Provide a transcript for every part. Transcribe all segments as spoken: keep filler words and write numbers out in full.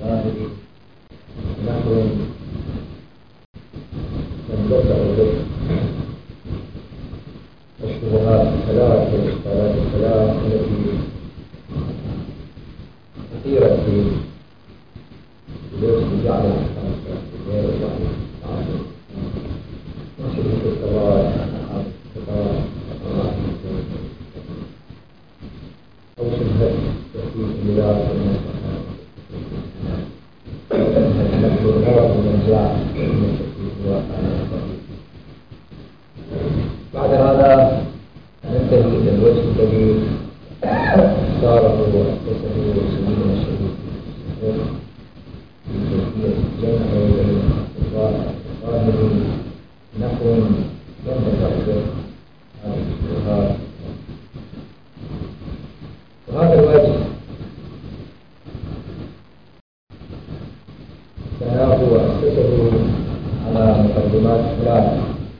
الظاهر نحو ينبطع به الشبهات الثلاث والإشكالات الثلاث التي كثيرة في بداية جعل الإسلام الثلاثية وجعل التعامل وشبه الثواب أصحاب الثواب أو شبهة تأثير الميلاد والمسيح نحن الغرض من جعل المسيح الواقع. بعد هذا ننتهي إلى الوجه الذي صاره وأسسه سيدنا الشريف في كيفية الجمع بين الظاهر نحو ينبغي به هذه الشبهات. وهذا الوجه بناه وأسسه على مقدمات ثلاثة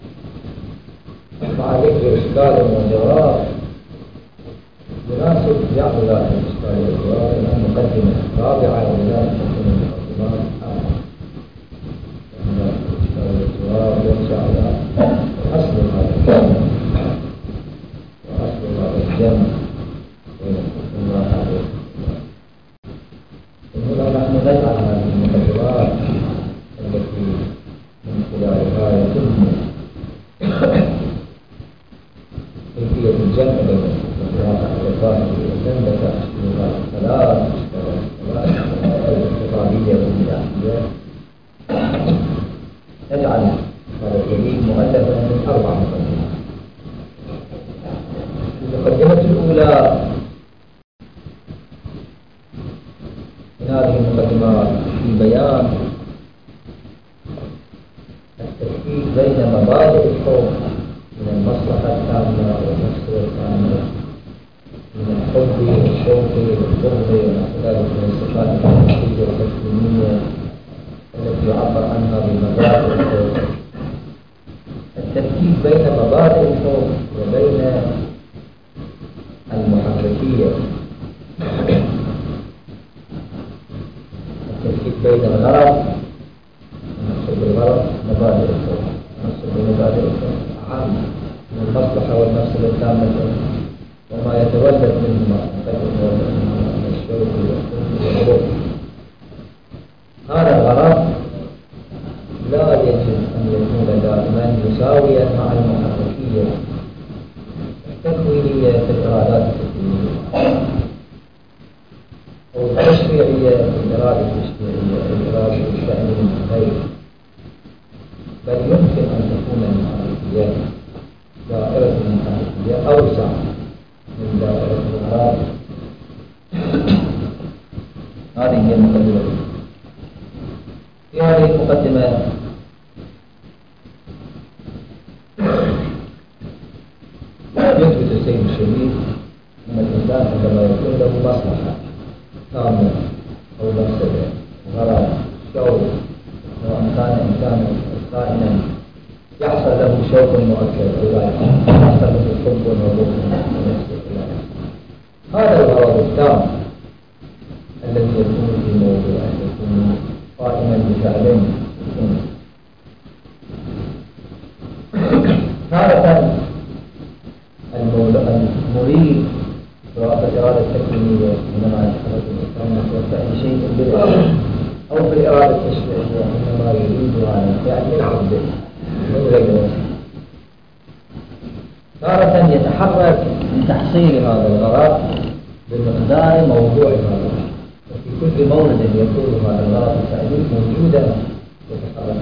مع ذكر إشكال وجواب يناسب جعل ذلك الإشكال والجواب إلى مقدمة رابعة وذلك تكون المقدمات الآن. لأن الإشكال والجواب ينشأ على أصل هذا الجمع وأصل هذا الجمع بين الحكم وهذا. هنا نحن نجعل هذه المقدمات التي من خلالها يتم كيفية الجمع بين الواقع والظاهر وجنبة أشبهها الثلاث الخطابية والملاحية. نجعل هذا الجديد مؤلفا من أربع مقدمات. المقدمة الأولى من هذه المقدمات في بيان التفكيك بين مبادئ الحكم من المصلحة التامة والمفسدة التامة، من الحب والشوق والبغض ونحو ذلك من الصفات الحقيقية والتكوينية التي يعبر عنها بمبادئ الحكم. التفكيك بين مبادئ الحكم وبين المحركية، التفكيك بين الغرض نقصد بالغرض مبادئ الحكم، نقصد بمبادئ الحكم عام من المصلحة والمفسدة التامة وما يتولد منهما قد يتولد منهما من الشوق والحب والبغض. هذا الغرض لا يجب أن يكون دائما مساويا مع المحركية التكوينية في الإرادات التكوينية أو التشريعية في الإرادة التشريعية أو الإرادة الشأن الغير، بل يمكن أن تكون المحركية دائرة المحركية أوسع من دائرة الغرض. هذه هي المقدمة. في هذه المقدمة يثبت السيد الشريف أن الإنسان عندما يكون له مصلحة تامة أو مفسدة غرض شوق، سواء كان إنسانا كائنا يحصل له شوق مؤكد أو لا يحصل له حب وبغض، هذا الغرض التام الذي يكون في موضوع يكون قائما بفعلين. تارة المريد سواء في الإرادة التكوينية إنما يتحرك الإنسان نحو فعل شيء بالفعل، أو في الإرادة التشريعية إنما يريد أن يفعل العبد من غيره. تارة يتحرك لتحصيل هذا الغرض بمقدار موضوع هذا، وفي كل مورد يكون هذا الغرض الفعلي موجودا يتحرك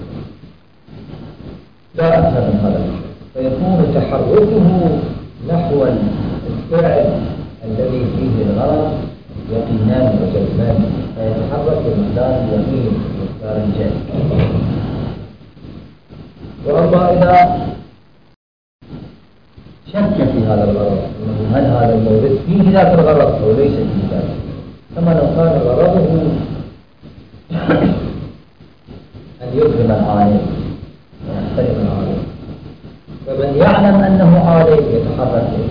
لا أكثر من هذا الشيء، فيكون تحركه نحو الفعل الذي فيه الغرض يقينان وجزمان، فيتحرك بمقدار اليقين بمقدار الجهل. وأما إذا شك في هذا الغرض هل هذا المورد فيه ذات الغرض أو ليس فيه ذات، كما لو كان غرضه أن يكرم العالم ويحترم العالم، فمن يعلم أنه عالم يتحرك به،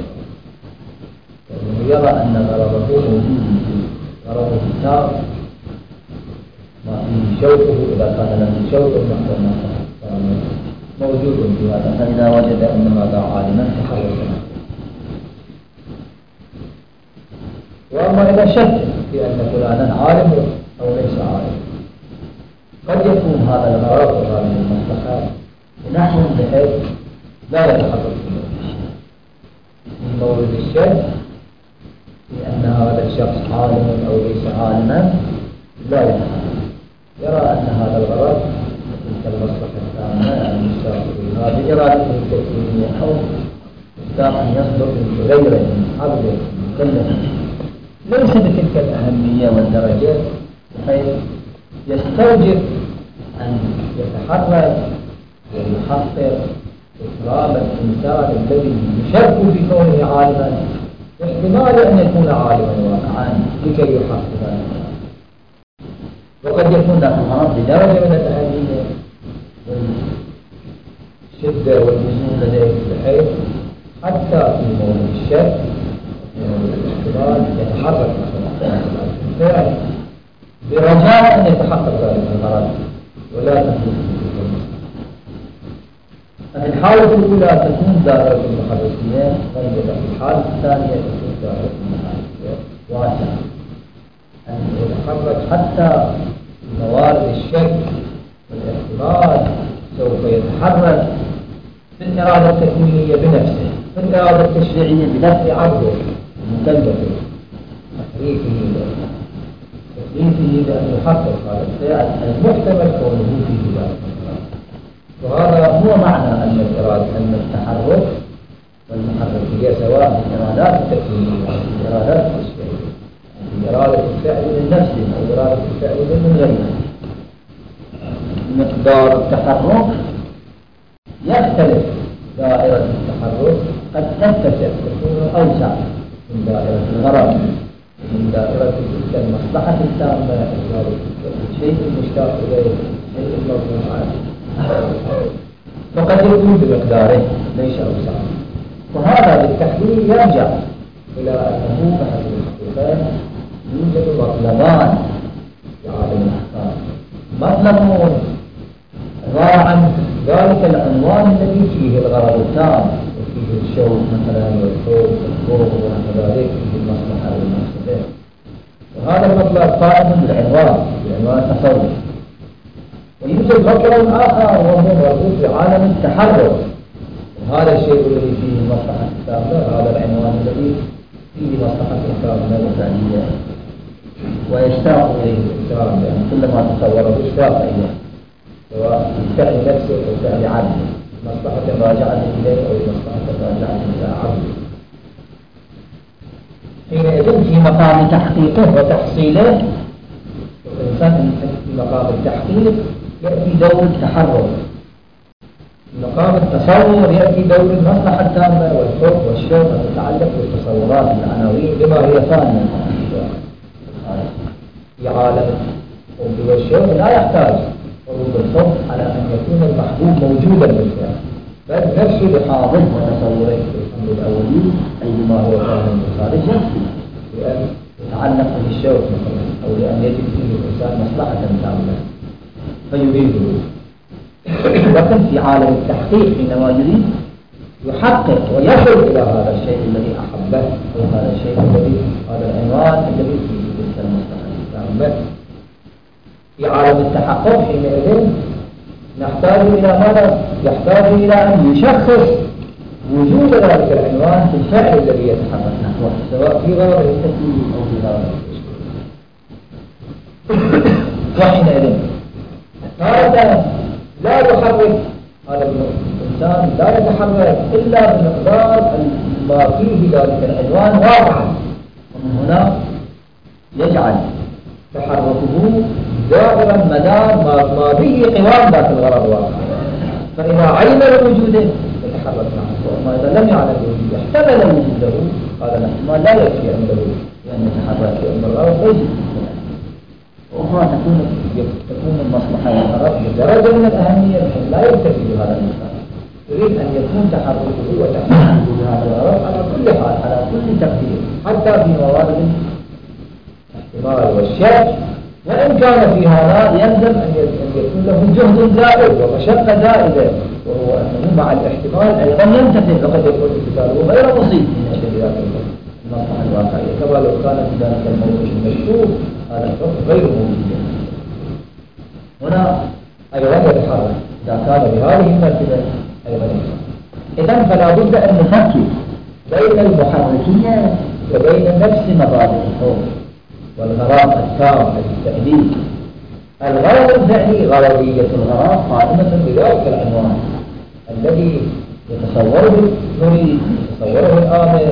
لأنه يرى أن غرضه موجود فيه، غرضه التام فيه شوكه إذا كان له شوك نحو المصلحة موجود في هذا. فإذا وجد أن هذا عالما تحرك. وأما إذا شك في أن فلانا عالم أو ليس عالم، قد يكون هذا الغرض وهذه المصلحة نحو بحيث لا يتحقق في مورد الشك في أن هذا الشخص عالم أو ليس عالما لا يتحقق، يرى أن هذا الغرض تلك المصلحة التامة المشتاق بها بإرادته التكوينية أو مشتاق أن يصدر من غيره من عبده مكلف ليس بتلك الأهمية والدرجة بحيث يستوجب أن يتحرك ويحقق إكرام الإنسان الذي يشك في كونه عالما احتمال أن يكون عالما واقعا لكي يحقق ذلك. وقد يكون ذاك الغرض بدرجة من الأهمية والشدة واللزوم لديه بحيث حتى في مورد الشك الاحتمال يتحرك مثلا برجاء أن يتحقق ذلك الغرض ولا تكون في الحالة الأولى تكون دائرة المحركية غير، في الحالة الثانية تكون دائرة المحركية واسعة أن يتحرك حتى في موارد الشك والاحتمال سوف يتحرك في الإرادة التكوينية بنفسه، في الإرادة التشريعية بدفع عبده مكلفه تحريكه تكليفه بأن يحقق هذا الفعل المحتمل كونه فيه ذلك. وهذا هو معنى أن الإرادة أن التحرك والمحركية سواء في الإرادات التكوينية أو في الإرادات التشريعية، في إرادة الفعل من نفسه أو إرادة الفعل من غيره، مقدار التحرك يختلف. دائرة التحرك قد تتسع تكون أوسع من دائرة الغرض، من دائرة تلك المصلحة التامة، الشيء المشتاق إليه، الشيء المطلوب عنه، فقد يكون بمقداره ليس أوسع. وهذا بالتحليل يرجع إلى أنه بحث الحقيقة يوجد مطلبان في عالم الأحكام. مطلب عبارة عن ذلك العنوان الذي فيه الغرض التام وفيه الشوق مثلا والخوف والخوف ونحو ذلك، فيه المصلحة والمفسدة. وهذا المطلب قائم بالعنوان بالعنوان التصور. ويوجد مطلب آخر وهو مربوط بعالم التحرك، وهذا الشيء الذي فيه المصلحة التامة، هذا العنوان الذي فيه مصلحة التامة وفعلية ويشتاق إليه الإنسان، لأن كلما تصوره اشتاق إليه سواء الفعل نفسه أو فعل عبده، مصلحة راجعة إليه أو مصلحة راجعة إلى عبده. حينئذ في مقام تحقيقه وتحصيله الإنسان في مقام التحقيق يأتي دور التحرك، في مقام التصور يأتي دور المصلحة التامة والخوف والشوق المتعلق بالتصورات العناوين بما هي فانية في عالم الخوف والشوق. لا يحتاج ورود الخوف على أن يكون المحبوب موجودا بالفعل، بل نفسه بحاضر وتصوره في الأمر الأولي أي بما هو فاهم خارجه، لأن يتعلق بالشوق مثلا أو لأن يجد فيه الإنسان مصلحة تامة فيريده. لكن في عالم التحقيق حينما يريد يحقق ويصل إلى هذا الشيء الذي أحبه أو هذا الشيء الذي هذا العنوان الذي فيه تلك المصلحة التامة. في عالم التحقق حينئذ نحتاج إلى ماذا؟ يحتاج إلى أن يشخص وجود ذلك العنوان في الفعل الذي يتحقق نحوه، سواء في غرض التكوين أو في غرض التشريع. وحينئذ هذا لا يحرك، هذا الإنسان لا يتحرك إلا بمقدار ما فيه ذلك العنوان واقعا، ومن هنا يجعل تحركه دائرا مدار ما به قوام ذات الغرض واقعا. فإذا علم وجوده يتحرك معه، وما إذا لم يعلم وجوده احتمل وجوده، هذا الاحتمال لا يكفي عنده لأن يتحرك، لأن الغرض ليس وهنا تكون تكون المصلحة والغرض بدرجة من الأهمية بحيث لا يكتفي بهذا المثال، يريد أن يكون تحركه وتحركه بهذا الغرض على كل حال على كل تقدير، حتى في موارد الاحتمال والشك وإن كان في هذا يلزم أن يكون له جهد زائد ومشقة زائدة، وهو أنه مع الاحتمال أيضا ينتفع، فقد يكون اتصاله غير مصيب من أجل ذلك المصلحة الواقعية، كما لو كان في ذلك الموضوع المشهور هذا الحكم غير موجود. هنا أيضا يتحرك إذا كان بهذه المرتبة أيضا يتحرك. إذن فلا بد أن نفكر بين المحركية وبين نفس مبادئ الحكم والغرض التام التأليف. الغرض الفعلي غرضية الغرض قائمة بذلك العنوان الذي يتصوره المريد يتصوره الآمر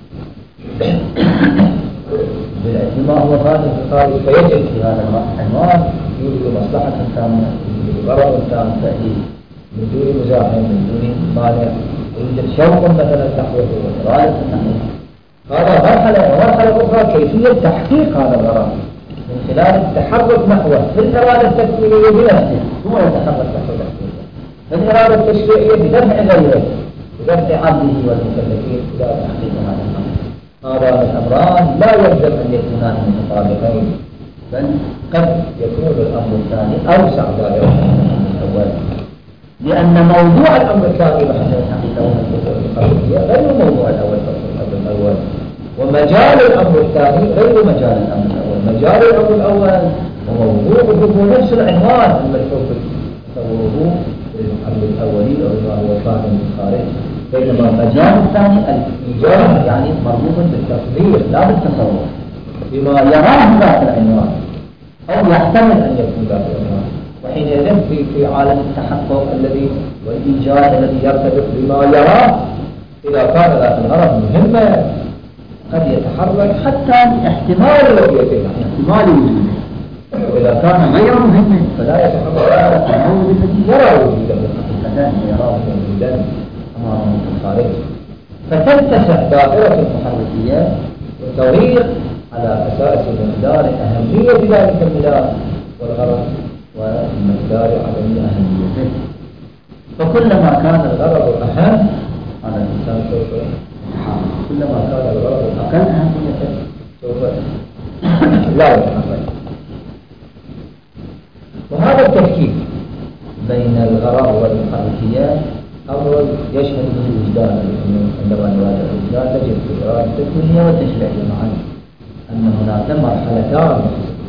بما هو خارج الخارج، فيجد في هذا العنوان يوجد مصلحة تامة، يوجد غرض تام تأليف من دون مزاحم، من دون مانع، يوجد شوق مثلا نحوه وإرادة نحوه. هذا مرحلة، ومرحلة أخرى كيفية تحقيق هذا الغرض من خلال التحرك نحوه في الإرادة التكوينية بنفسه، هو يتحرك نحو تحقيقه، في الإرادة التشريعية بدفع غيره، بدفع عبده والمكلفين إلى تحقيق هذا الأمر. هذا الأمران لا يلزم أن يكونان متطابقين، بل قد يكون الأمر الثاني أوسع دائرة من الأمر الأول، لأن موضوع الأمر الثاني بحسب الحقيقة والمقابلية غير موضوع الأول الأمر الأول، ومجال الأمر الثاني غير مجال الأمر الأول. مجال الأمر الأول وموضوعه هو نفس العنوان الملحوظ تصوره الأمر الأولي أو ما هو كان من الخارج، بينما المجال الثاني الإيجاب يعني مربوط بالتصوير لا بالتصور بما يراه ذات العنوان أو يحتمل أن يكون ذات العنوان. وحينئذ في في عالم التحقق الذي والإيجاد الذي يرتبط بما يراه، إذا كان ذات الغرض مهمة قد يتحرك حتى لاحتمال رؤيته، احتمال وجوده، وإذا كان غير مهم فلا يتحرك على التعود الذي يرى وجوده حقيقة، يراه موجودا أمامه في الخارج. فتتسع دائرة المحركية وتغير على أساس مقدار أهمية ذلك المدار والغرض ومقدار عدم أهميته. فكلما كان الغرض أهم على الإنسان سوف يتحرك، كلما كان الغرض أقل أهمية سوف لا يتحرك. وهذا التفكيك بين الغرض والمحركيات أمر يشهد به الوجدان، عندما نراجع الوجدان نجد في الإرادة التكوينية والتشريعية معا أن هناك مرحلتان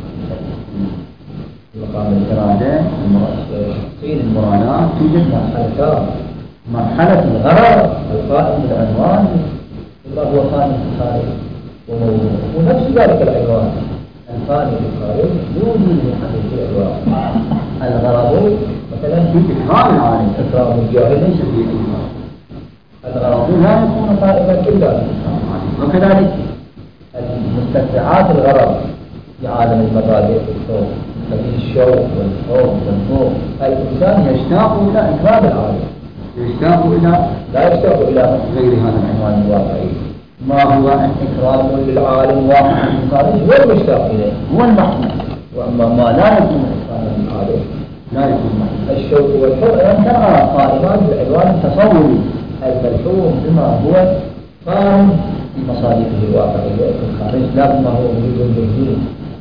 في مقام الإرادة تحصيل المرادات. توجد مرحلتان، مرحلة الغرض القائم بالعنوان بما هو فاني في الخارج وموجود، ونفس ذلك العنوان الفاني في الخارج يوجد لحقيقة في الواقع. الغرض مثلا في إكرام العالم، إكرام الجاهل ليس في إكرام. الغرض لا يكون قائما إلا بإكرام العالم. وكذلك مستدعات الغرض في عالم المبادئ والحب مثل الشوق والحب والذوق، الإنسان يشتاق إلى إكرام العالم، يشتاق إلى لا يشتاق إلى غير هذا العنوان الواقعي. ما هو إكرام للعالم واقع في الخارج هو المشتاق إليه، هو المحمود. وأما ما لا يكون إكراما للعالم لا يكون محمود. الشوق والحب أيضا قائمان بالعنوان التصوري الملحوظ بما هو قائم في مصادقه الواقعية في الخارج، لا بما هو موجود بالدين،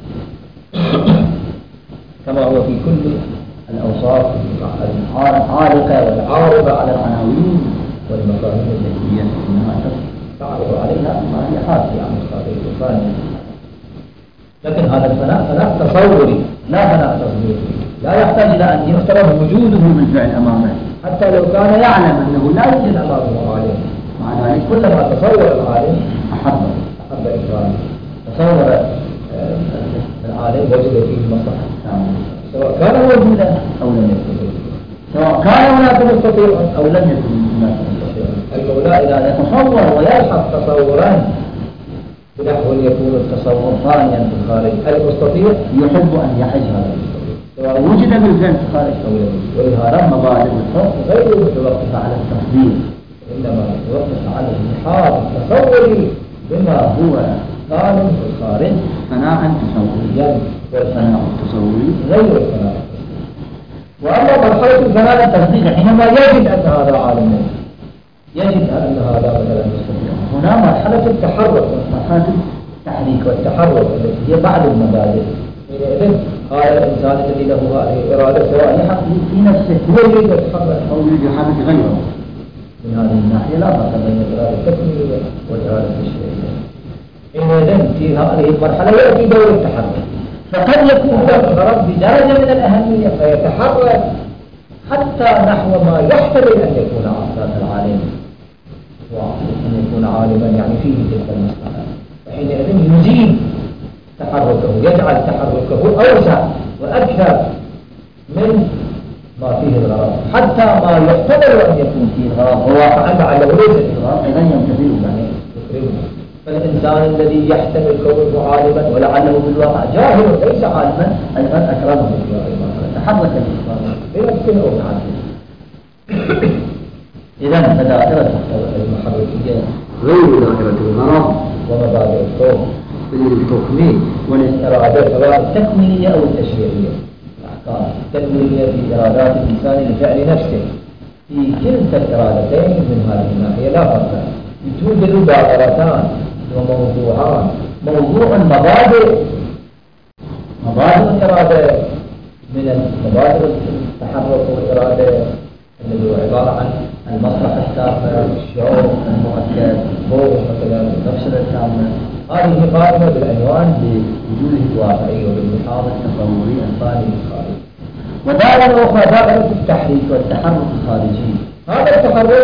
كما هو في كل الأوصاف العالقة والعارضة على العناوين والمفاهيم التي هي إنها تعرض عليها ما هي حاسة عن الخارج الفاني. لكن هذا الفناء فناء تصوري لا فناء تصديقي، لا يحتاج إلى أن يفترض وجوده بالفعل أمامه، حتى لو كان يعلم أنه لا يوجد أمامه عالم. مع ذلك كلما تصور العالم أحب أحب إكرامه، تصور العالم وجد فيه المصلحة سواء كان موجودا أو لم يكن، سواء كان هناك مستطيع أو لم يكن هناك مستطيع. المولى إذا يتصور ويلحق تصورا بنحو يكون التصور ثانيا في الخارج، المستطيع يحب أن يحج هذا المستطيع سواء وجد بالفعل في الخارج أو لم يكن. ولهذا مبادئ الحكم غير متوقفة على التفضيل، إنما متوقفة على الإحاطة التصوري بما هو ثاني في الخارج فناء تصوريا، والفناء التصوري غير الفناء. وأما مرحلة الفناء التصديق حينما يجد أن هذا عالم، يجد أن هذا مثلا مستطيع، هنا مرحلة التحرك، مرحلة التحريك والتحرك التي هي بعد المبادئ حينئذ هذا الإنسان الذي له هذه الإرادة سواء يحق في نفسه هو يريد يتحرك أو يريد يحرك غيره. من هذه الناحية لا فرق بين الإرادة التكوينية والإرادة التشريعية. حينئذ في هذه المرحلة يأتي دور التحرك، فقد يكون هذا الغرض بدرجة من الأهمية فيتحرك حتى نحو ما يحتمل أن يكون عقل العالم وأن يكون عالما يعني فيه تلك المصلحة، فحينئذ يزيد تحركه، يجعل تحركه أوسع وأكثر من ما فيه الغرض، حتى ما يحتمل أن يكون فيه الغرض هو واقعا على وليس الغرض أيضا ينتفيه يعني يقربه. فالإنسان الذي يحتمل كونه عالما ولعله بالواقع جاهل ليس عالما أيضا أكرمه في هذه المرحلة، تحرك الإنسان بنفسه أو بعقله. إذا فدائرة المحركية غير دائرة الغرض ومبادئ الكون للتكوين والإرادة سواء التكوينية أو التشريعية. الأحكام التكوينية في إرادات الإنسان لفعل نفسه في كلتا الإرادتين من هذه الناحية لا فرق. توجد دائرتان وموضوعان، موضوع المبادئ مبادئ الإرادة من مبادئ التحرك والإرادة الذي هو عبارة عن المصلحة التامة، الشعور المؤكد، هو مثلا النفس التامة. هذه قائمة بالعنوان بوجوده الواقعي وبالمحاضر التصوري الثاني الخارجي. ودائرة أخرى دائرة التحريك والتحرك الخارجي. هذا التحرك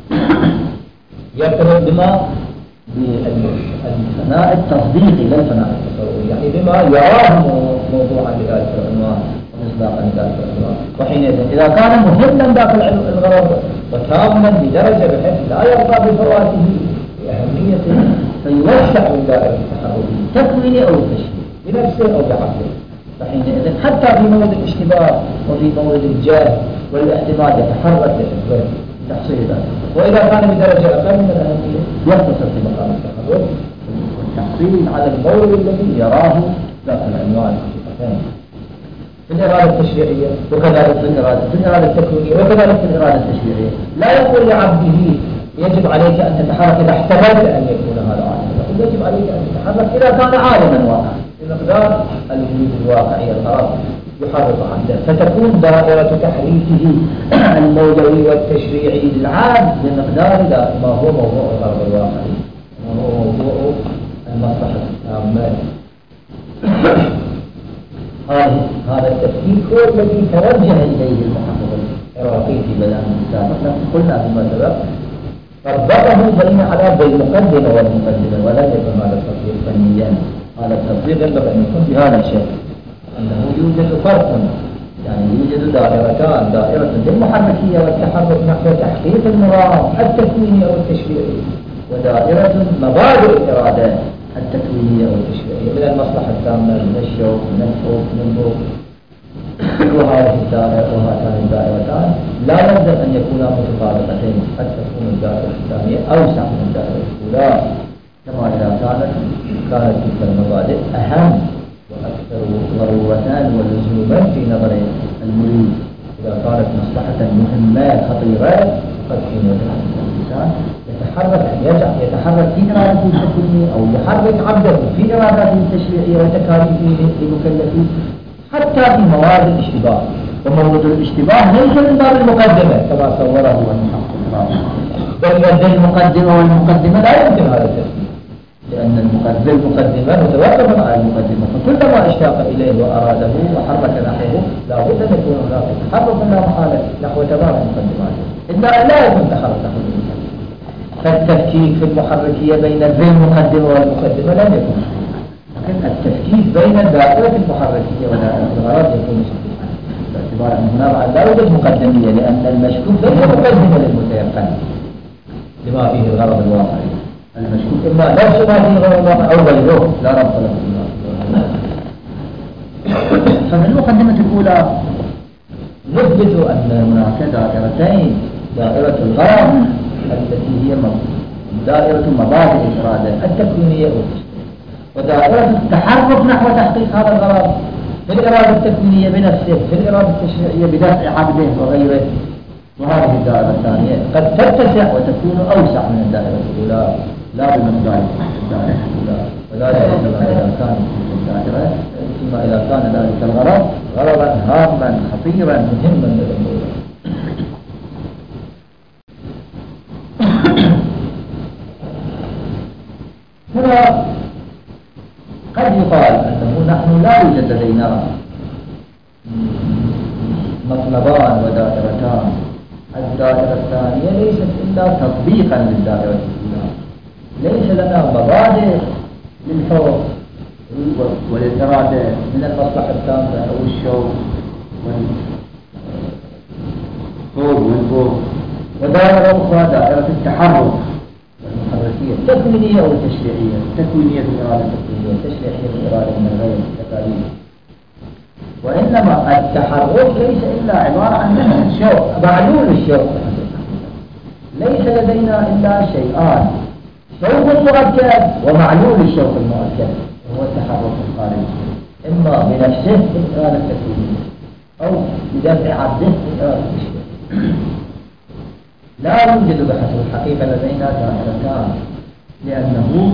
يرتبط بما بالفناء التصديقي لا الفناء التصوري، يعني بما يراه موضوعا لذلك العنوان ومصداقا لذلك العنوان. وحينئذ إذا كان مهما ذاك الغرض وتاما بدرجة بحيث لا يرضى بفواته بأهميته فيوسع من دائرة التحرك التكويني أو التشريعي بنفسه أو بعقله. فحينئذ حتى في مورد الاشتباه وفي مورد الجهل والاحتمال يتحرك تحصيل ذلك. وإذا كان بدرجة أقل من الأهمية يختصر في مقام التحرك والتحصيل على المورد الذي يراه ذات العنوان في الإرادة التشريعية وكذلك في الإرادة في الإرادة التكوينية وكذلك في الإرادة التشريعية. لا يقول لعبده يجب عليك أن تتحرك إذا احتملت أن يكون هذا عالما، يقول يجب عليك أن تتحرك إذا كان عالما واقعا بمقدار الوجود الواقعي الغرض يحرك عنده، فتكون دائرة تحريكه الموضوعي والتشريعي للعام بمقدار ما هو موضوع الغرض الواقعي وهو موضوع المصلحة التامة. هذا التفكير هو الذي توجه إليه المحقق العراقي في بيان الكتاب. نحن قلنا فيما سبق ربطه بين على بالمقدمة والمقدمة ولم يكن هذا التطبيق فنيا. هذا التطبيق ينبغي أن يكون بهذا الشكل، أنه يوجد فرق، يعني يوجد دائرتان، دائرة للمحركية والتحرك نحو تحقيق المرام التكويني أو التشريعي، ودائرة مبادئ الإرادة التكوينية أو التشريعية من المصلحة التامة من الشوق من الخوف من البغض. وهذه الدائرة وهاتان الدائرتان لا يلزم أن يكونا متطابقتين، قد تكون الدائرة الثانية أوسع من الدائرة الأولى، كما إذا كانت كانت تلك المبادئ أهم وأكثر ضرورة ولزوما في نظر المريد. إذا كانت مصلحة مهمة خطيرة قد حينئذ الإنسان يتحرك يجعل يتحرك في إرادته التكوينية أو يحرك عبده في إراداته التشريعية وتكاليفه للمكلفين حتى في مواد الاشتباه. ومواد الاشتباه ليس من باب المقدمة كما صوره المحقق، بل يد المقدمة والمقدمة لا يمكن هذا التفكير، لأن المقدمة المقدمة متوقف على المقدمة، فكلما اشتاق إليه وأراده وحرك نحوه لا بد أن يكون هناك تحرك لا محالة نحو تمام المقدمات، إلا لا يكون تحرك نحو المقدمة. فالتفكيك في المحركية بين المقدمة والمقدمة لا يكون، لكن التفكيك بين دائرة المحركية ودائرة الغرض يكون صحيحا، باعتبار أن هنا لا يوجد مقدمية، لأن المشكوك ليس مقدمة للمتيقن لما فيه الغرض الواقعي. المشكوك إما نفس ما فيه الغرض الواقعي أو غيره لا ربط له بالله. ففي المقدمة الأولى نثبت أن هناك دائرتين، دائرة الغرض التي هي دائرة مبادئ الإرادة التكوينية والتشريعية، ودائرة التحرك نحو تحقيق هذا الغرض في الإرادة التكوينية بنفسه في الإرادة التشريعية بدفع عبده وغيره. وهذه الدائرة الثانية قد تتسع وتكون أوسع من الدائرة الأولى لا بمقدار الدائرة الأولى، ولا إذا كانت الدائرة فيما إذا كان ذلك الغرض غرضا هاما خطيرا مهما للأمور. هنا قد يقال أنه نحن لا يوجد لدينا مطلبان ودائرتان، الدائرة الثانية ليست إلا تطبيقا للدائرة الأولى، ليس لنا مبادئ للحب والإرادة من المصلحة التامة أو الشوق والحب والبغض، ودائرة أخرى دائرة التحرك والمحركية التكوينية أو التشريعية، التكوينية بالإرادة التكوينية، التشريعية بالإرادة من الغير التكاليف. وإنما التحرك ليس إلا عبارة عن الشوق، معلول الشوق. ليس لدينا إلا شيئان، شوق مؤكد ومعلول الشوق المؤكد، وهو التحرك الخارجي، إما بنفسه بالإرادة التكوينية أو بدفع عبده بالإرادة التشريعية. لا يوجد بحسب الحقيقة لدينا دائرتان، لأنه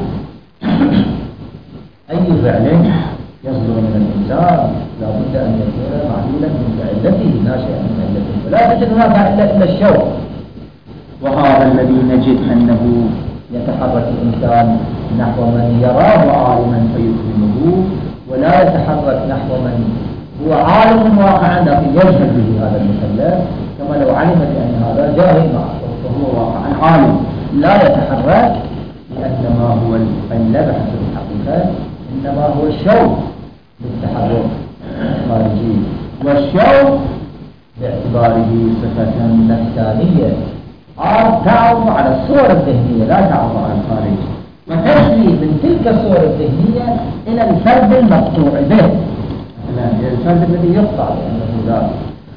أي فعل يصدر من الإنسان لا بد أن يكون معلولا من علته ناشئا من علته، ولا توجد هناك إلا الشوق. وهذا الذي نجد أنه يتحرك الإنسان نحو من يراه عالما فيكرمه، ولا يتحرك نحو من هو عالم واقعا لكن يجهل به هذا المكلف، كما لو علم بأن هذا جاهل معه فهو واقعا عالم. لا يتحرك لأنما هو المكلف حسب الحقيقة إنما هو الشوق بالتحرك الخارجي، والشوق باعتباره صفة نفسانية تعرض على الصور الذهنية لا تعرض على الخارج، وتجري من تلك الصور الذهنية إلى الفرد المقطوع به، إلى الفرد الذي يقطع بأنه ذلك،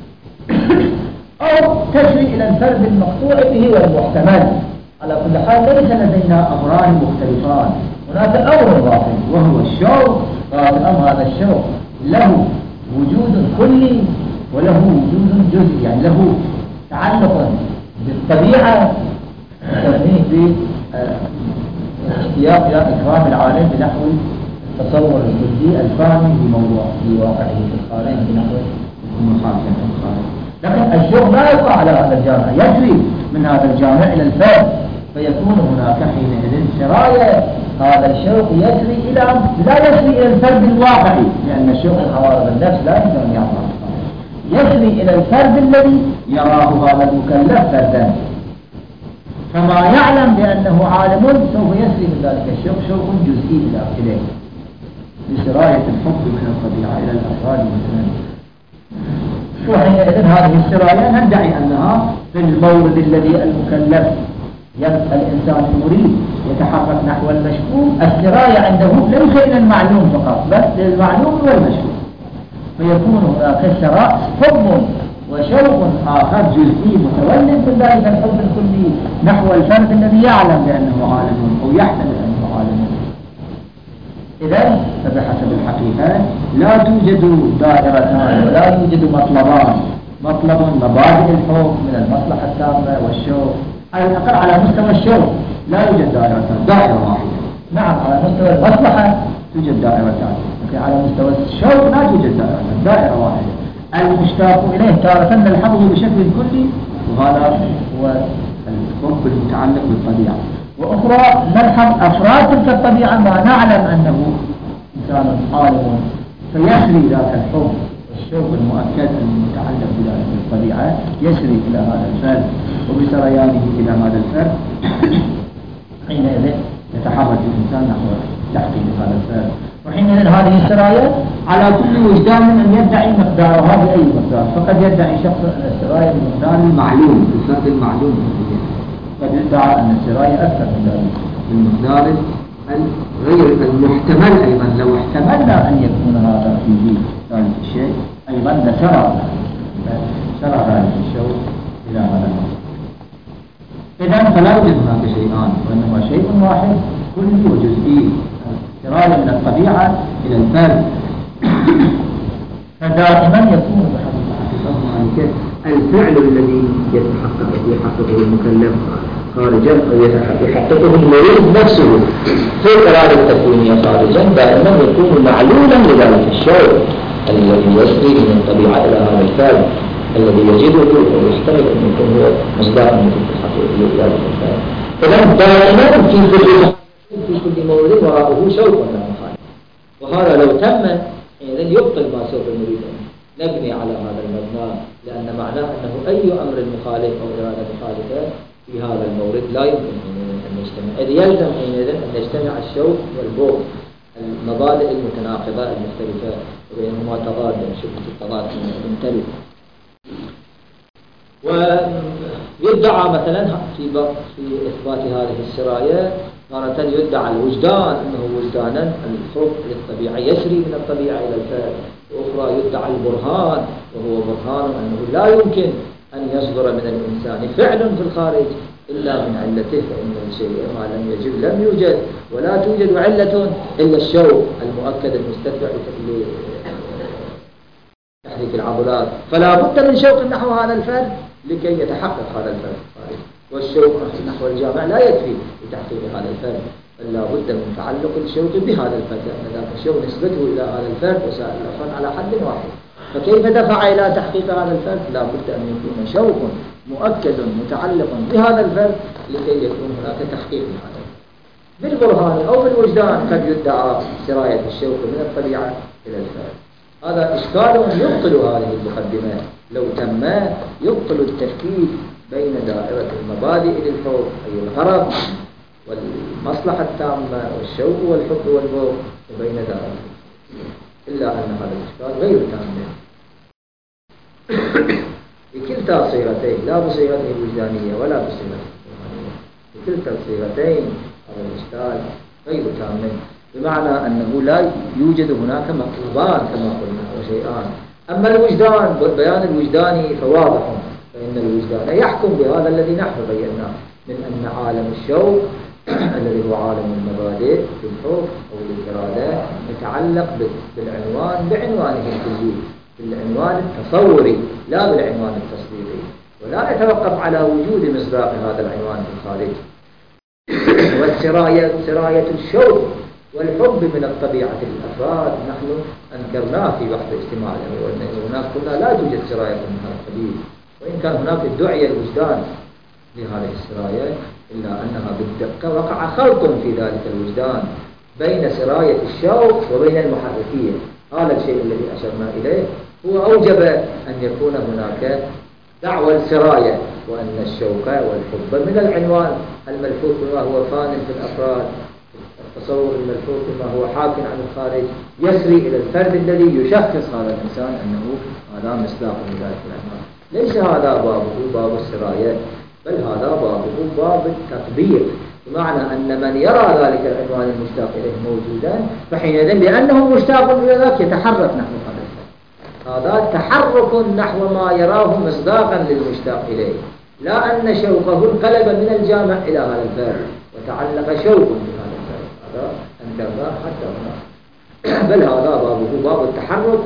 أو تجري إلى الفرد المقطوع به والمحتمل. على كل حال ليس لدينا أمران مختلفان، هناك أمر واحد وهو الشوق. الأمر هذا الشوق له وجود كلي وله وجود جزئي، يعني له تعلق بالطبيعة تسميه باحتياط إلى إكرام العالم بنحو التصور الجزئي الفاهم بموضوع في واقعه في الخارج بنحو المحاكمة في الخارج. لكن الشوق لا يقع على هذا الجامع، يجري من هذا الجامع إلى الفرد، فيكون هناك حينئذ سرايا. هذا الشوق يجري إلى لا يجري إلى الفرد الواقعي، لأن الشوق عوارض النفس لا يمكن أن يعبر، يجري إلى الفرد الذي يراه هذا المكلف فردا، فما يعلم بأنه عالم سوف يجري من ذلك الشوق شوق جزئي إلى إليه لسراية الحب من الطبيعة إلى الأفراد مثلا. وحينئذ هذه السرايا ندعي أنها في المورد الذي المكلف الإنسان المريد يتحرك نحو المشكوك، السراية عنده ليس إلى المعلوم فقط بل للمعلوم والمشكوك، فيكون هناك سراء حب وشوق آخر جزئي متولد من ذلك الحب الكلي نحو الفرد الذي يعلم بأنه عالم أو يحتمل أنه عالم. إذن فبحسب الحقيقة لا توجد دائرتان ولا يوجد مطلبان، مطلب مبادئ الحب من المصلحة التامة والشوق، على الأقل على مستوى الشوق لا يوجد دائرتان، دائرة واحدة. نعم على مستوى المصلحة توجد دائرتان، لكن على مستوى الشوق لا توجد دائرتان، دائرة واحدة المشتاق إليه تارة نلحظه بشكل كلي، وهذا هو الحب المتعلق بالطبيعة، وأخرى نلحظ أفراد تلك الطبيعة ما نعلم أنه إنسان عالم، فيسري ذاك الحب والشوق المؤكد المتعلق بذلك الطبيعة يسري إلى هذا الفرد، وبسريانه إلى هذا الفرد حينئذ يتحرك الإنسان نحو تحقيق هذا الفرد. وحينئذ هذه السرايا على كل وجدان أن يدعي مقدارها بأي مقدار، فقد يدعي شخص أن السرايا بمقدار المعلوم الفرد المعلوم، قد يدعي أن السرايا أكثر من ذلك بالمقدار غير المحتمل. أيضا لو احتملنا أن يكون هذا فيه ذلك الشيء أيضا لسرى سرى ذلك الشيء إلى هذا المقدار. إذن فلا يوجد هناك شيئان، وإنما شيء واحد كلي وجزئي، سرايا من الطبيعة إلى الفرد، فدائما يكون بحسب الفعل الذي يتحقق يحققه المكلف خارجا أو يحققه المريد نفسه في الإرادة التكوينية خارجا، دائما يكون معلولا لذلك الشعور الذي يسري من الطبيعة إلى هذا الفعل الذي يجده ويحتمل أن يكون هو مصداقا في الحقيقة لذلك الفعل. فلن دائما في كل في كل مورد وراءه شوق لا مخالف، وهذا لو تم إذن يبطل ما سوف نريد أن نبني على هذا المبنى، لأن معناه أنه أي أمر مخالف أو إرادة مخالفة في هذا المورد لا يمكن أن يجتمع، إذ يلزم حينئذ أن يجتمع الشوق والبغض، المبادئ المتناقضة المختلفة وبينهما تضاد، شبهة التضاد ممتلئ. ويدعى مثلا في في إثبات هذه السراية مرة يدعى الوجدان أنه وجدانا الخوف للطبيعة يسري من الطبيعة إلى الفعل، وأخرى يدعى البرهان وهو برهان أنه لا يمكن أن يصدر من الإنسان فعل في الخارج إلا من علته، فإن الشيء ما لم يجد لم يوجد، ولا توجد علة إلا الشوق المؤكد المستتبع لتحريك العضلات، فلا بد من شوق نحو هذا الفعل لكي يتحقق هذا الفعل الخارج، والشوق نحو الجامع لا يكفي لتحقيق هذا الفعل، بل لا بد من تعلق الشوق بهذا الفعل، لأن ذاك الشوق نسبته إلى هذا الفعل وسائر الأفعال على حد واحد، فكيف دفع إلى تحقيق هذا الفعل؟ لا بد أن يكون شوق مؤكد متعلق بهذا الفعل لكي يكون هناك تحقيق لهذا بالبرهان أو بالوجدان. قد يدعى سراية الشوق من الطبيعة إلى الفعل، هذا إشكال يبطل هذه المقدمة، لو تم يبطل التفكيك بين دائرة المبادئ للحب أي الغرض والمصلحة التامة والشوق والحب والبغض وبين دائرة، إلا أن هذا الإشكال غير تام بكلتا صيغتين، لا بصيغته الوجدانية ولا بصيغته البرهانية، بكلتا الصيغتين هذا الإشكال غير تام، بمعنى أنه لا يوجد هناك مطلوبان كما قلنا وشيئان. أما الوجدان والبيان الوجداني فواضح، فإن الوجدان يحكم بهذا الذي نحن بيناه من أن عالم الشوق الذي هو عالم المبادئ في الحب أو الإرادة يتعلق بالعنوان بعنوانه الكلي، بالعنوان التصوري لا بالعنوان التصديقي، ولا يتوقف على وجود مصداق هذا العنوان في الخارج. والسراية سراية الشوق والحب من الطبيعة الأفراد نحن أنكرناه في وقت اجتماع الأمر والنهي، هناك قلنا لا توجد سراية من هذا القبيل، وإن كان هناك ادعي الوجدان لهذه السراية إلا أنها بالدقة وقع خلط في ذلك الوجدان بين سراية الشوق وبين المحركية. هذا الشيء الذي أشرنا إليه هو أوجب أن يكون هناك دعوى السراية، وأن الشوق والحب من العنوان الملفوف بما هو فان في الأفراد، التصور الملفوف بما هو حاك عن الخارج يسري إلى الفرد الذي يشخص هذا الإنسان أنه هذا مصداق لذلك العنوان. ليس هذا بابه باب السراية، بل هذا بابه باب التطبيق، بمعنى أن من يرى ذلك العنوان المشتاق إليه موجودا فحينئذ لأنه مشتاق إلى ذلك يتحرك نحو هذا الفعل، هذا تحرك نحو ما يراه مصداقا للمشتاق إليه، لا أن شوقه انقلب من الجامع إلى هذا الفعل وتعلق شوق بهذا الفعل، هذا أنكرناه حتى هنا، بل هذا بابه باب التحرك،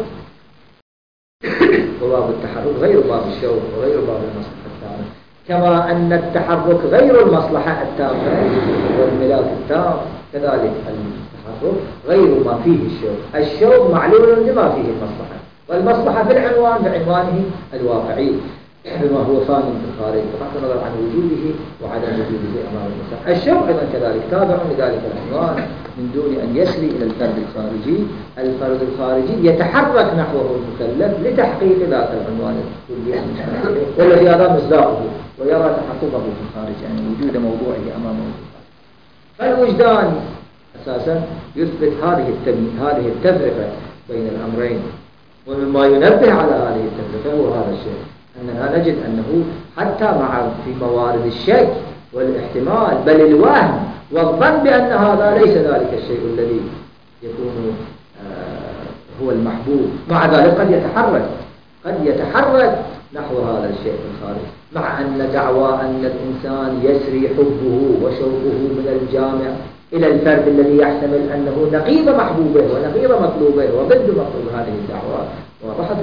وباب التحرك غير باب الشوق وغير باب المصلحة التامة، كما أن التحرك غير المصلحة التامة والملاك التام، كذلك التحرك غير ما فيه الشوق، الشوق معلول لما فيه المصلحة، والمصلحة في العنوان بعنوانه الواقعي بما هو فان في الخارج بغض النظر عن وجوده وعدم وجوده أمام الإنسان. الشوق أيضا كذلك تابع لذلك العنوان من دون أن يسري إلى الفرد الخارجي، الفرد الخارجي يتحرك نحوه المكلف لتحقيق ذات العنوان الكلي والذي هذا مصداقه ويرى تحققه في الخارج، يعني وجود موضوعه أمامه. فالوجدان أساسا يثبت هذه هذه التفرقة بين الأمرين، ومما ينبه على هذه التفرقة هو هذا الشيء، أننا نجد أنه حتى مع في موارد الشك والاحتمال بل الوهم والظن بأن هذا ليس ذلك الشيء الذي يكون آه هو المحبوب، مع ذلك قد يتحرك قد يتحرك نحو هذا الشيء في الخارج، مع أن دعوى أن الإنسان يسري حبه وشوقه من الجامع إلى الفرد الذي يحتمل أنه نقيض محبوبه ونقيض مطلوبه وضد مطلوب هذه الدعوة واضحة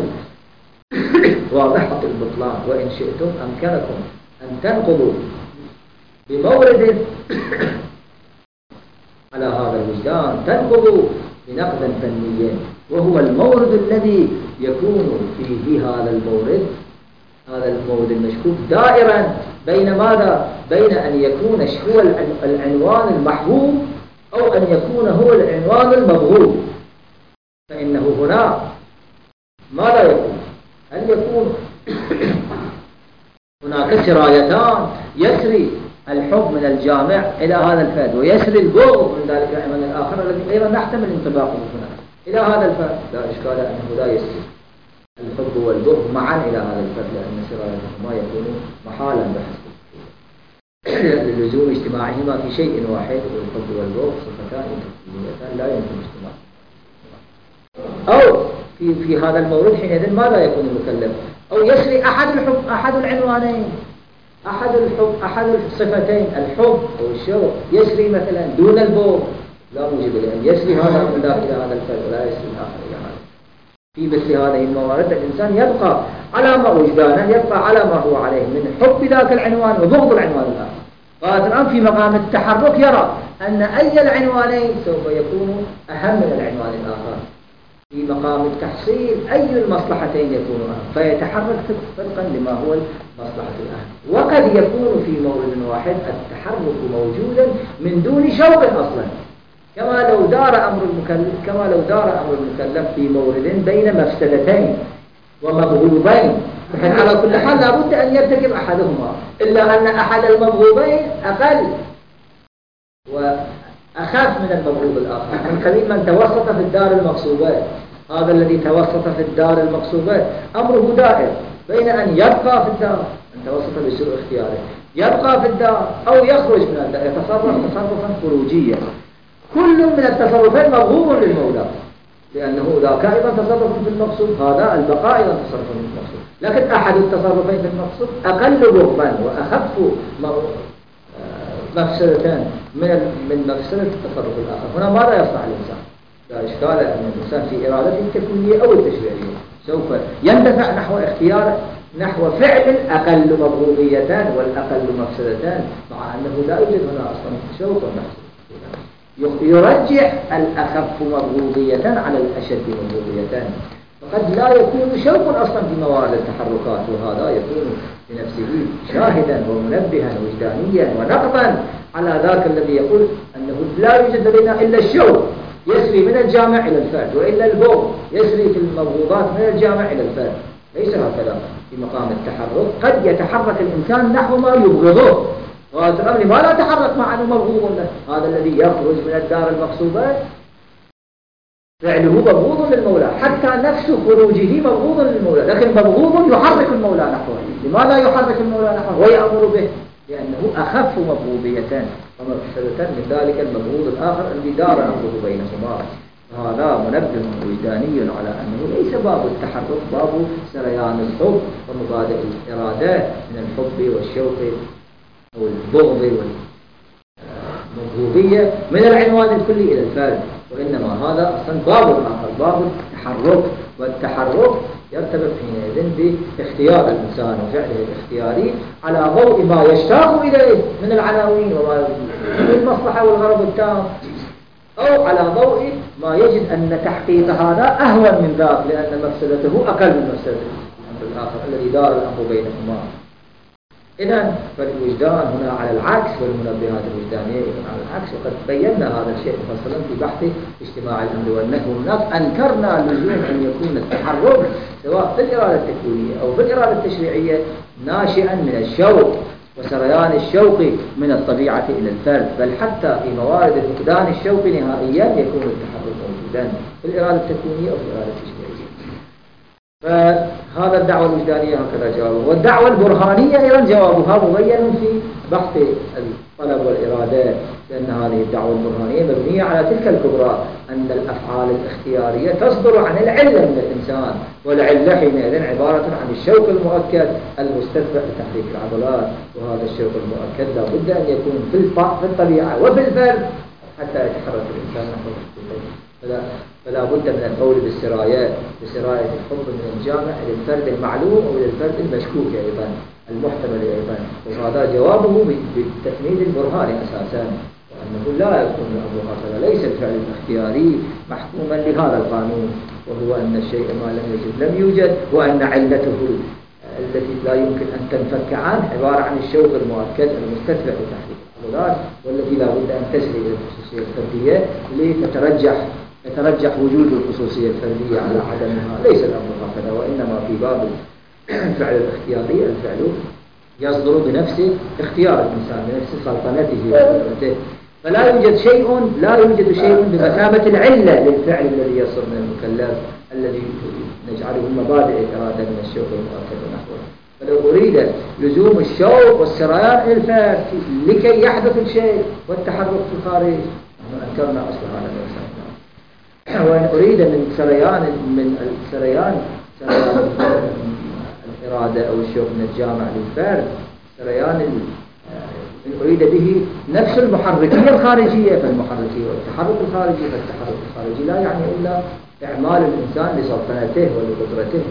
واضحة البطلان، وإن شئتم أمكنكم أن تنقضوا بمورد على هذا الوجدان تنقض بنقدا فنيا، وهو المورد الذي يكون فيه هذا المورد هذا المورد المشكوك دائرا بين ماذا؟ بين أن يكون هو العنوان المحبوب أو أن يكون هو العنوان المبغوض. فإنه هنا ماذا يكون؟ هل يكون هناك سرايتان، يسري الحب من الجامع إلى هذا الفرد ويسري البغض من ذلك العنوان الآخر الذي أيضا نحتمل انطباقه هنا إلى هذا الفرد؟ لا إشكال أنه لا يسري الحب والبغض معا إلى هذا الفرد، لأن سرايتهما يكون محالا بحسب للزوم اجتماعهما في شيء واحد، والحب والبغض صفتان تفصيليتان لا يمكن اجتماعهما. أو في في هذا المورد حينئذ ماذا يكون المكلف؟ أو يسري أحد الحب أحد العنوانين، أحد الحب أحد الصفتين، الحب أو الشوق يسري مثلا دون البغض، لا موجب لأن يسري هذا من ذاك إلى هذا الفرد ولا يسري الآخر إلى هذا. في مثل هذه الموارد الإنسان يبقى على ما وجدانه، يبقى على ما هو عليه من حب ذاك العنوان وبغض العنوان الآخر. قال الآن في مقام التحرك يرى أن أي العنوانين سوف يكون أهم من العنوان الآخر. في مقام التحصيل أي المصلحتين يكون أهم، فيتحرك طبقا لما هو المصلحة الأهم. وقد يكون في مورد واحد التحرك موجودا من دون شوق أصلا، كما لو دار أمر المكلف كما لو دار أمر المكلف في مورد بين مفسدتين ومبغوضين، فحين على كل حال لابد أن يرتكب أحدهما، إلا أن أحد المبغوضين أقل وأخاف من المبغوض الآخر. من قبيل من توسط في الدار المقصوبات، هذا الذي توسط في الدار المقصوبات أمره دائر بين أن يبقى في الدار، أن توسط بسوء اختياره يبقى في الدار أو يخرج من الدار، يتصرف تصرفا خروجيا. كل من التصرفين مبغوض للمولى، لأنه ذاك أيضا تصرف في المقصود، هذا البقاء أيضا تصرف في المقصود، لكن أحد التصرفين في المقصود أقل بغضا وأخف مفسدتان من من مفسدة التصرف الآخر. هنا ماذا يصنع الإنسان؟ لا إشكال أن الإنسان في إرادته التكوينية أو التشريعية سوف يندفع نحو اختيار نحو فعل أقل مبغوضيتان والأقل مفسدتان، مع أنه لا يوجد هنا أصلا شوق ونحس، يرجح الأخف مبغوضية على الأشد مبغوضيتان. فقد لا يكون شوق أصلا في موارد التحركات، وهذا يكون بنفسه شاهدا ومنبها وجدانيا ونقضا على ذاك الذي يقول أنه لا يوجد لدينا إلا الشوق يسري من الجامع إلى الفرد، وإلا البغض يسري في المبغوضات من الجامع إلى الفرد. ليس هكذا في مقام التحرك. قد يتحرك الإنسان نحو ما يبغضه، وهذا الأمر ما لا تحرك مع أنه مبغوض له. هذا الذي يخرج من الدار المقصوبة فعله مبغوض للمولى، حتى نفس خروجه مبغوض للمولى، لكن مبغوض يحرك المولى نحوه. لماذا يحرك المولى نحوه ويأمر به؟ لأنه أخف مبغوضيتان ومفسدتان من ذلك المبغوض الآخر الذي دار أمره بينهما. هذا منبه وجداني على أنه ليس باب التحرك باب سريان الحب ومبادئ الإرادات من الحب والشوق أو البغض والمبغوضية من العنوان الكلي إلى الفرد، وإنما هذا أصلا باب آخر، باب التحرك. والتحرك يرتبط حينئذ باختيار الإنسان وفعله الاختياري على ضوء ما يشتاق إليه من العناوين وما المصلحة والغرض التام، أو على ضوء ما يجد أن تحقيق هذا أهون من ذاك لأن مفسدته أقل من مفسدة الأمر الآخر الذي دار الأمر بينهما. إذن فالوجدان هنا على العكس، والمنبهات الوجدانية إذن على العكس. وقد بينا هذا الشيء مفصلا في بحث اجتماع الأمر والنهي. هناك أنكرنا لزوم أن يكون التحرك سواء في الإرادة التكوينية أو في الإرادة التشريعية ناشئا من الشوق وسريان الشوق من الطبيعة إلى الفرد، بل حتى في موارد فقدان الشوق نهائيا يكون التحرك موجودا في الإرادة التكوينية أو في الإرادة التشريعية. فهذا الدعوة الوجدانية هكذا جوابه. والدعوة البرهانية أيضا جوابها مبين في بحث الطلب والإرادة، لأن هذه الدعوة البرهانية مبنية على تلك الكبرى أن الأفعال الاختيارية تصدر عن العلة من الإنسان، والعلة حينئذ عبارة عن الشوق المؤكد المستتبع لتحريك العضلات، وهذا الشوق المؤكد لا بد أن يكون في الطبيعة وفي الفرد حتى يتحرك الإنسان نحو الحقيقة. فلا, فلا بد من القول بالسراية بسراية الحكم من الجامع للفرد المعلوم أو للفرد المشكوك أيضا المحتمل أيضا، وهذا جوابه بالتفنيد البرهاني أساسا، وأنه لا يكون له هكذا، ليس الفعل الاختياري محكوما لهذا القانون، وهو أن الشيء ما لم يجد لم يوجد، وأن علته التي لا يمكن أن تنفك عنه عبارة عن الشوق المؤكد المستتبع لتحقيق الحضارات، والتي لا بد أن تسري إلى الخصوصية الفردية لتترجح يترجح وجود الخصوصية الفردية على عدمها. ليس الأمر هكذا، وإنما في باب الفعل الاختياري الفعل يصدر بنفس اختيار الإنسان بنفس سلطنته وقدرته، فلا يوجد شيء لا يوجد شيء بمثابة العلة للفعل الذي يصدر من المكلف الذي نجعله مبادئ الإرادة من الشوق المؤكد ونحوه. فلو أريد لزوم الشوق والسريان إلى الفعل لكي يحدث الشيء والتحرك في الخارج، نحن أنكرنا أصل هذا الإنسان. وإن أريد من سريان من السريان سريان الإرادة أو الشوق من الجامع للفرد سريان إن أريد به نفس المحركية الخارجية، فالمحركية والتحرك الخارجي فالتحرك الخارجي لا يعني إلا إعمال الإنسان لسلطنته ولقدرته،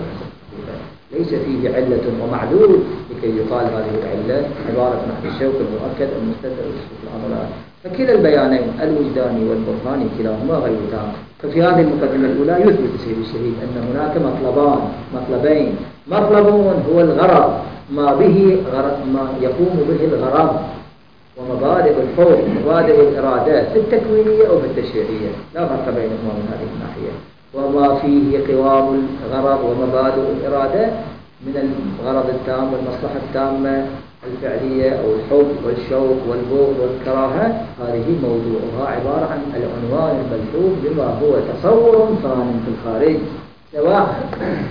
ليس فيه علة ومعلول لكي يقال هذه العلة عبارة عن الشوق المؤكد المستتر في العملات. فكلا البيانين الوجداني والبرهاني كلاهما غير تام. ففي هذه المقدمة الأولى يثبت سيد الشهيد أن هناك مطلبان مطلبين مطلب هو الغرض ما به غرض ما يقوم به الغرض، ومبادئ الحكم مبادئ الإرادات في التكوينية أو في التشريعية لا فرق بينهما من هذه الناحية، وما فيه قوام الغرض ومبادئ الإرادة من الغرض التام والمصلحة التامة الفعلية أو الحب والشوق والبغض والكراهة، هذه موضوعها عبارة عن العنوان الملحوظ بما هو تصور ثان في الخارج، سواء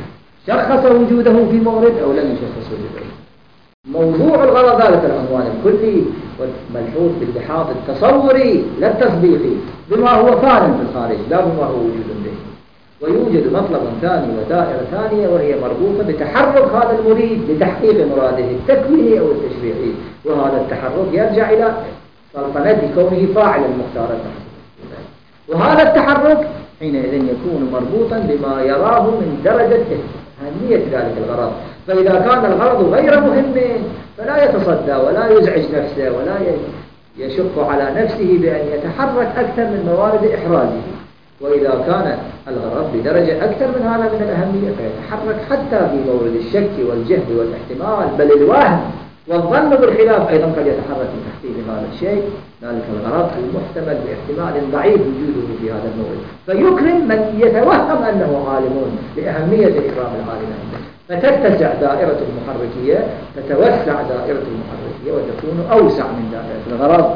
شخص وجوده في مورد أو لم يشخص وجوده. موضوع الغرض ذلك العنوان الكلي والملحوظ باللحاظ التصوري لا التصديقي بما هو ثان في الخارج لا بما هو وجود به. ويوجد مطلب ثاني ودائرة ثانية وهي مربوطة بتحرك هذا المريد لتحقيق مراده التكويني أو التشريعي، وهذا التحرك يرجع إلى سلطنة كونه فاعلا مختارا، وهذا التحرك حينئذ يكون مربوطا بما يراه من درجة أهمية ذلك الغرض. فإذا كان الغرض غير مهم فلا يتصدى ولا يزعج نفسه ولا يشق على نفسه بأن يتحرك أكثر من موارد إحرازه، وإذا كان الغرض بدرجة أكثر من هذا من الأهمية فيتحرك حتى في مورد الشك والجهل والاحتمال بل الوهم والظن بالخلاف أيضا قد يتحرك من تحقيق هذا الشيء ذلك الغرض المحتمل باحتمال ضعيف وجوده في هذا المورد، فيكرم من يتوهم أنه عالم لأهمية إكرام العالم عنده، فتتسع دائرة المحركية تتوسع دائرة المحركية وتكون أوسع من دائرة الغرض.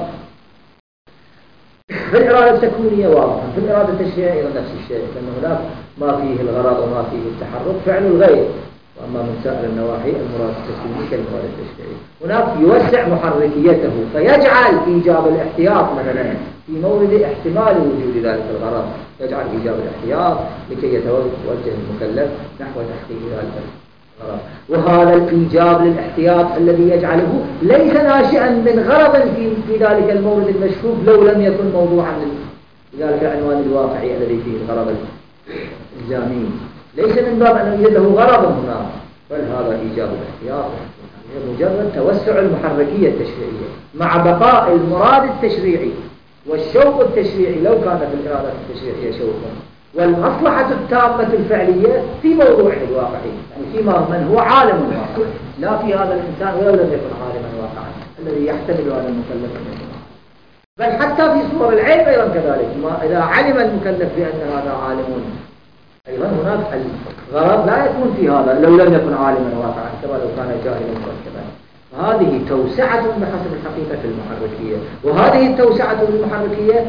في الإرادة التكوينية واضحة، في الإرادة التشريعية أيضا نفس الشيء، لأن هناك ما فيه الغرض وما فيه التحرك فعل الغير، وأما من سائر النواحي المراد التكويني كالمراد التشريعي. هناك يوسع محركيته فيجعل إيجاب الاحتياط مثلا في مورد احتمال وجود ذلك الغرض، يجعل إيجاب الاحتياط لكي يتوجه المكلف نحو تحقيق ذلك الغرض. وهذا الإيجاب للاحتياط الذي يجعله ليس ناشئا من غرض في, في ذلك المورد المشكوك لو لم يكن موضوعا لذلك العنوان الواقعي الذي فيه الغرض الجامي، ليس من باب أن يوجد له غرض هنا، بل هذا إيجاب الاحتياط مجرد توسع المحركية التشريعية مع بقاء المراد التشريعي والشوق التشريعي لو كان في الإرادة التشريعية شوقا، والمصلحة التامة الفعلية في موضوعه الواقعي، يعني فيما من هو عالم واقع لا في هذا الإنسان ولو لم يكن عالما واقعا الذي يحتمل هذا المكلف أن يكون، بل حتى في صور العلم أيضا كذلك، ما إذا علم المكلف بأن هذا عالم أيضا هناك الغرض لا يكون في هذا لو لم يكن عالما واقعا كما لو كان جاهلا مركبا. هذه توسعة بحسب الحقيقة في المحركية، وهذه التوسعة بالمحركية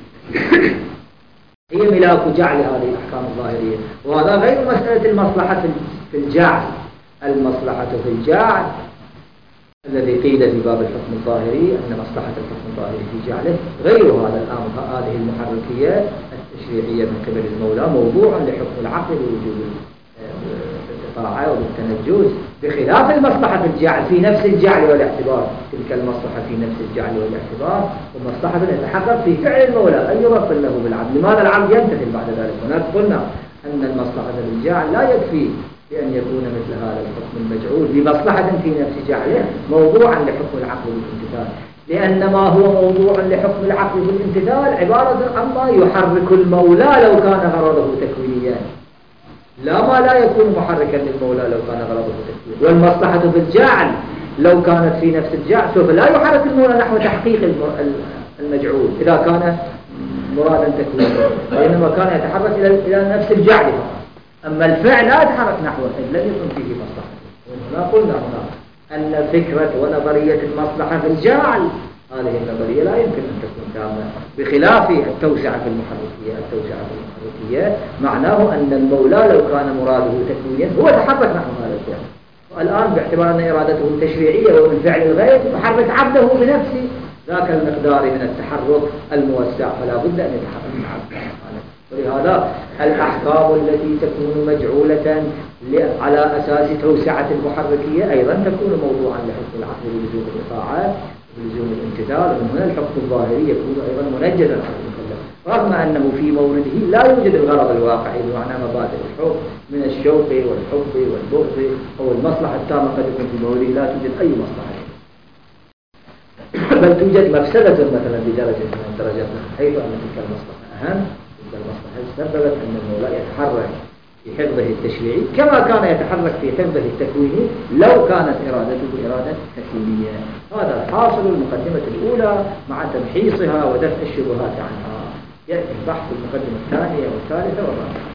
هي ملاك جعل هذه الأحكام الظاهرية، وهذا غير مسألة المصلحة في الجعل. المصلحة في الجعل الذي قيل في باب الحكم الظاهري أن مصلحة الحكم الظاهري في جعله غير هذا الأمر. هذه المحركية التشريعية من قبل المولى موضوع لحكم العقل بوجود بالإقاعة وبالتنجس، بخلاف المصلحة في الجعل في نفس الجعل والاعتبار. تلك المصلحة في نفس الجعل والاعتبار ومصلحة يتحقق في فعل المولى أن يغفل له بالعبد. لماذا العبد يمتثل بعد ذلك؟ هناك قلنا أن المصلحة في الجعل لا يكفي بأن يكون مثل هذا الحكم المجعول بمصلحة في نفس جعله موضوعا لحكم العقل بالامتثال، لأن ما هو موضوع لحكم العقل بالامتثال عبارة عما يحرك المولى لو كان غرضه تكوينيا، لا ما لا يكون محركا للمولى لو كان غرضه تكوينيا. والمصلحة في الجعل لو كانت في نفس الجعل سوف لا يحرك المولى نحو تحقيق المجعول إذا كان مرادا تكوينيا، وإنما كان يتحرك إلى نفس الجعل فقط. أما الفعل لا يتحرك نحوه إذ لم يكن فيه مصلحة. وهنا قلنا هنا أن فكرة ونظرية المصلحة في الجعل هذه النظرية لا يمكن أن تكون تامة، بخلاف التوسعة في المحركية. التوسعة في المحركية معناه أن المولى لو كان مراده تكوينيا هو تحرك نحو هذا الفعل، والآن باعتبار أن إرادته التشريعية ومن فعل الغير يحرك عبده بنفسه ذاك المقدار من التحرك الموسع، فلا بد أن يتحرك العبد. ولهذا الأحكام التي تكون مجعولة على أساس توسعة المحركية أيضا تكون موضوعا لحكم العقل بلزوم الإطاعة بلزوم الامتثال، ومن هنا الحكم الظاهري يكون أيضا منجزا على المكلف، رغم أنه في مورده لا يوجد الغرض الواقعي بمعنى مبادئ الحكم من الشوق والحب والبغض أو المصلحة التامة. قد يكون في مورده لا توجد أي مصلحة، بل توجد مفسدة مثلا بدرجة من الدرجات، حيث أن تلك المصلحة أهم. تلك المصلحة سببت أن المولى يتحرك في حفظه التشريعي كما كان يتحرك في حفظه التكويني لو كانت إرادته إرادة تكوينية. هذا حاصل المقدمة الأولى مع تمحيصها ودفع الشبهات عنها. يأتي البحث في المقدمة الثانية والثالثة والرابعة.